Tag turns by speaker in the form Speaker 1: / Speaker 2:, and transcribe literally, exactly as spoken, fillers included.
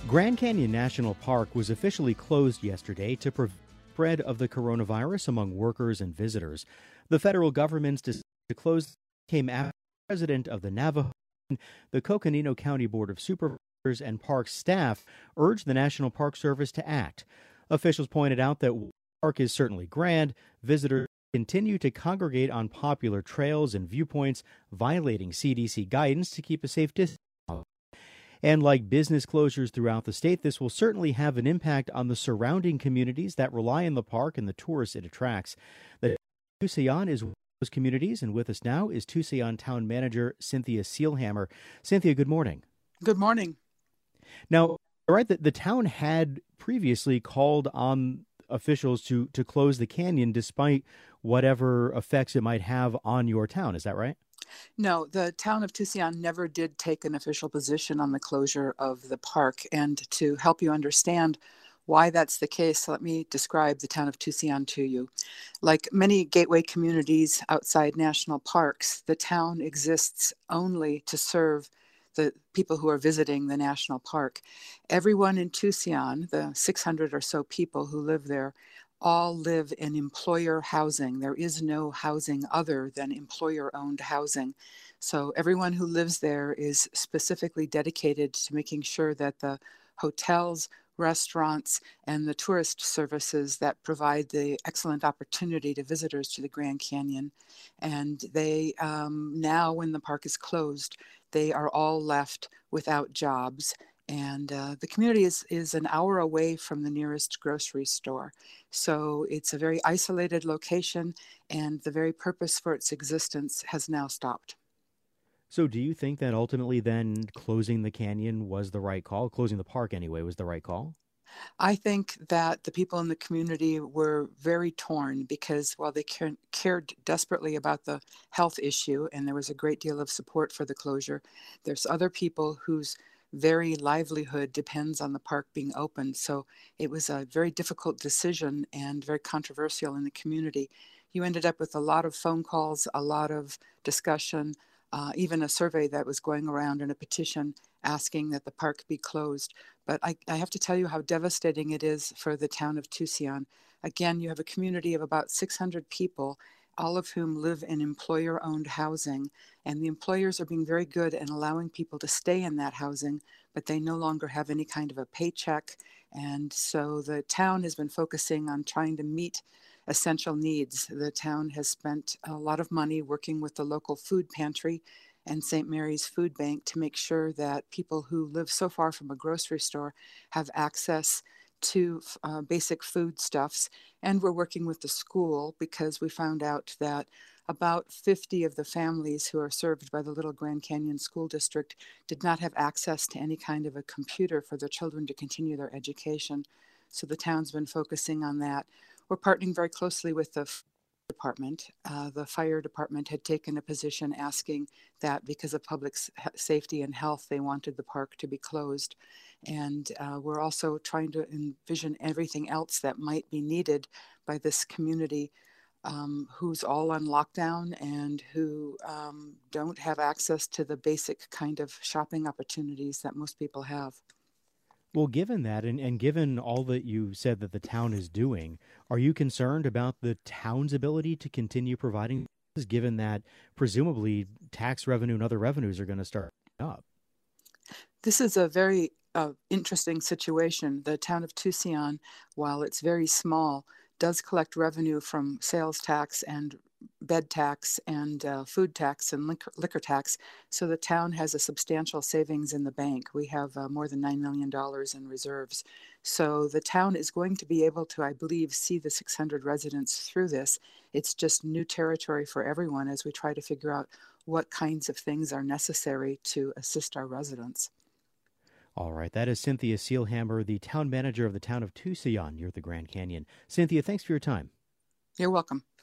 Speaker 1: Grand Canyon National Park was officially closed yesterday to prevent the spread of the coronavirus among workers and visitors. The federal government's decision to close came after the president of the Navajo, the Coconino County Board of Supervisors, and park staff urged the National Park Service to act. Officials pointed out that while the park is certainly grand, visitors continue to congregate on popular trails and viewpoints, violating C D C guidance to keep a safe distance. And like business closures throughout the state, this will certainly have an impact on the surrounding communities that rely on the park and the tourists it attracts. The Tusayan is one of those communities, and with us now is Tusayan Town Manager Cynthia Seelhammer. Cynthia, good morning.
Speaker 2: Good morning.
Speaker 1: Now, right, the, the town had previously called on officials to, to close the canyon despite whatever effects it might have on your town. Is that right?
Speaker 2: No, the town of Tusayan never did take an official position on the closure of the park. And to help you understand why that's the case, let me describe the town of Tusayan to you. Like many gateway communities outside national parks, the town exists only to serve the people who are visiting the national park. Everyone in Tusayan, the six hundred or so people who live there, all live in employer housing. There is no housing other than employer-owned housing. So everyone who lives there is specifically dedicated to making sure that the hotels, restaurants, and the tourist services that provide the excellent opportunity to visitors to the Grand Canyon. And they um, now, when the park is closed, they are all left without jobs. And uh, the community is, is an hour away from the nearest grocery store. So it's a very isolated location, and the very purpose for its existence has now stopped.
Speaker 1: So do you think that ultimately then closing the canyon was the right call? Closing the park anyway was the right call?
Speaker 2: I think that the people in the community were very torn because while they cared desperately about the health issue, and there was a great deal of support for the closure, there's other people whose very livelihood depends on the park being open. So it was a very difficult decision and very controversial in the community. You ended up with a lot of phone calls, a lot of discussion, uh, even a survey that was going around and a petition asking that the park be closed. But I, I have to tell you how devastating it is for the town of Tusayan. Again, you have a community of about six hundred people, all of whom live in employer-owned housing, and the employers are being very good in allowing people to stay in that housing, but they no longer have any kind of a paycheck, and so the town has been focusing on trying to meet essential needs. The town has spent a lot of money working with the local food pantry and Saint Mary's Food Bank to make sure that people who live so far from a grocery store have access to uh, basic foodstuffs. And we're working with the school because we found out that about fifty of the families who are served by the Little Grand Canyon School District did not have access to any kind of a computer for their children to continue their education. So the town's been focusing on that. We're partnering very closely with the department. Uh, the fire department had taken a position asking that because of public safety and health, they wanted the park to be closed. And uh, we're also trying to envision everything else that might be needed by this community um, who's all on lockdown and who um, don't have access to the basic kind of shopping opportunities that most people have.
Speaker 1: Well, given that, and, and given all that you said that the town is doing, are you concerned about the town's ability to continue providing this, given that presumably tax revenue and other revenues are going to start up?
Speaker 2: This is a very uh, interesting situation. The town of Tusayan, while it's very small, does collect revenue from sales tax and bed tax and uh, food tax and liquor, liquor tax. So the town has a substantial savings in the bank. We have uh, more than nine million dollars in reserves. So the town is going to be able to, I believe, see the six hundred residents through this. It's just new territory for everyone as we try to figure out what kinds of things are necessary to assist our residents.
Speaker 1: All right, that is Cynthia Seelhammer, the town manager of the town of Tusayan near the Grand Canyon. Cynthia, thanks for your time.
Speaker 2: You're welcome.